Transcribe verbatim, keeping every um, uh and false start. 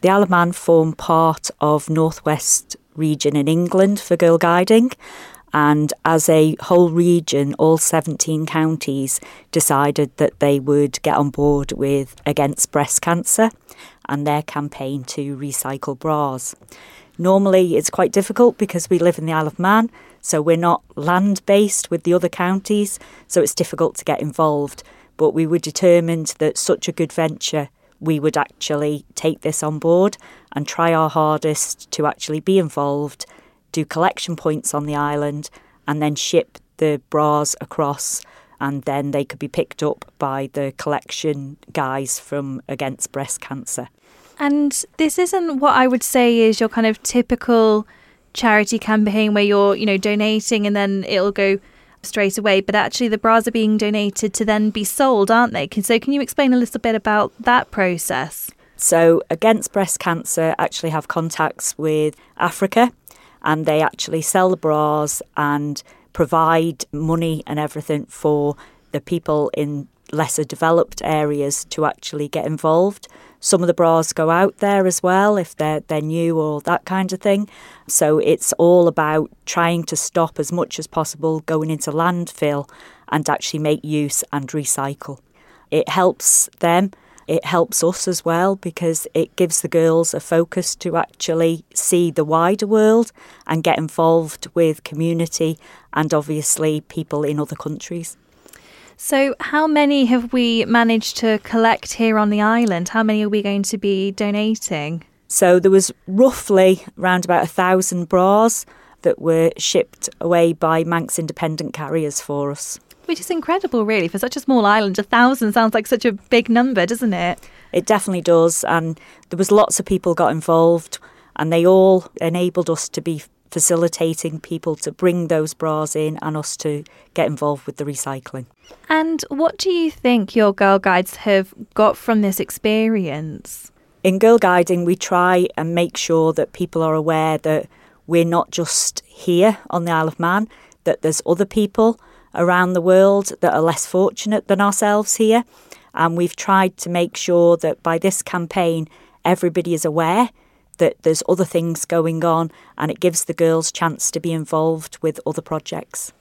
The Isle of Man form part of North West region in England for Girl Guiding. And as a whole region, all seventeen counties decided that they would get on board with Against Breast Cancer and their campaign to recycle bras. Normally it's quite difficult because we live in the Isle of Man, so we're not land-based with the other counties, so it's difficult to get involved. But we were determined that such a good venture, we would actually take this on board and try our hardest to actually be involved, do collection points on the island, and then ship the bras across, and then they could be picked up by the collection guys from Against Breast Cancer. And this isn't what I would say is your kind of typical charity campaign where you're, you know, donating and then it'll go straight away, but actually the bras are being donated to then be sold, aren't they? So can you explain a little bit about that process? So Against Breast Cancer actually have contacts with Africa, and they actually sell the bras and provide money and everything for the people in lesser developed areas to actually get involved. Some of the bras go out there as well if they're, they're new or that kind of thing. So it's all about trying to stop as much as possible going into landfill and actually make use and recycle. It helps them. It helps us as well because it gives the girls a focus to actually see the wider world and get involved with community and obviously people in other countries. So how many have we managed to collect here on the island? How many are we going to be donating? So there was roughly around about a thousand bras that were shipped away by Manx independent carriers for us. Which is incredible, really. For such a small island, a thousand sounds like such a big number, doesn't it? It definitely does. And there was lots of people got involved and they all enabled us to be facilitating people to bring those bras in and us to get involved with the recycling. And what do you think your Girl Guides have got from this experience? In Girl Guiding, we try and make sure that people are aware that we're not just here on the Isle of Man, that there's other people around the world that are less fortunate than ourselves here. And we've tried to make sure that by this campaign, everybody is aware that there's other things going on and it gives the girls chance to be involved with other projects.